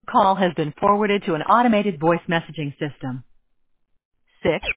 Call has been forwarded to an automated voice messaging system. 6